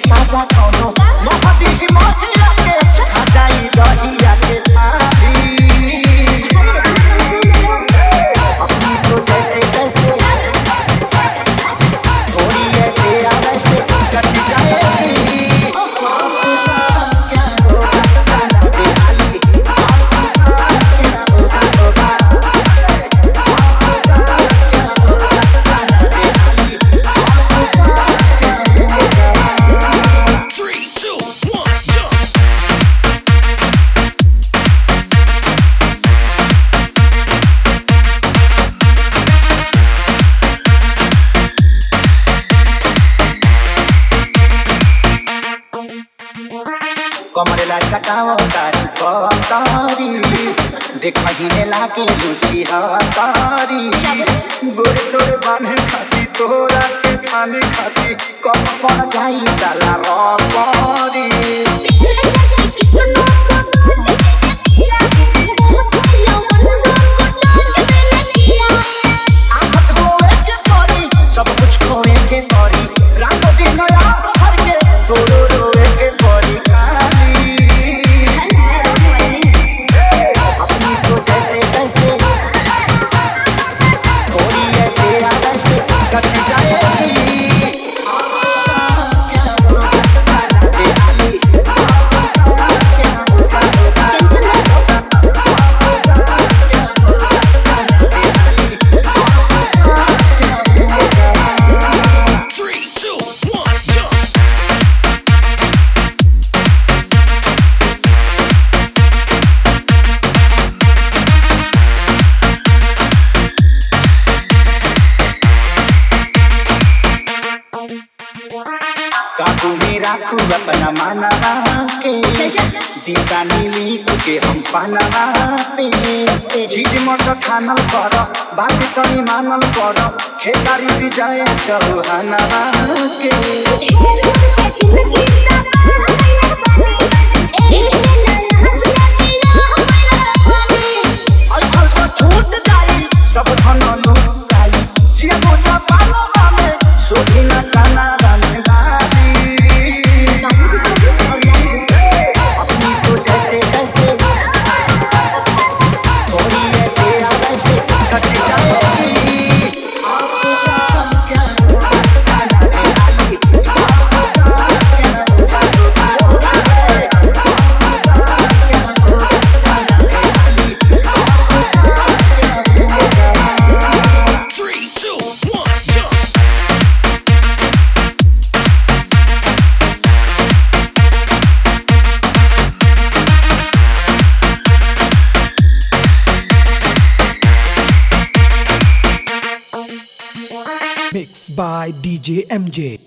साजा कोनो मोहती की मोहिया के खा जाई दहिया के थाली अपनी तो जैसे तैसे थोड़ी ऐसे या वैसे कट जाएगी कमरेला चकाओ तारी कतारी देखही में लागे लुची हतारी गोरे तोरे बांधे खाती तोरा के छाने खाती कम पड़ जाई साला रसरी आखत होए के परी सब कुछ खोए के परी रात दिन याद भर के तोरो रोए के परी अपनी तो जैसे तैसे थोड़ी ऐसे या वैसे कट जाएगी काकू भी राखू अपना मानवा के दीवानी लीक के हम पानवा पे चीज मत खानल कर बात तनी मानल कर खेसारी विजय चौहानवा के छूट जाई सब धन लूट जाई जिया बोझा पालवा में सोधी ना काना बने वाली अपनी तो जैसे तैसे थोड़ी ऐसे या वैसे कट जाएगी Mixed by DJ MJ.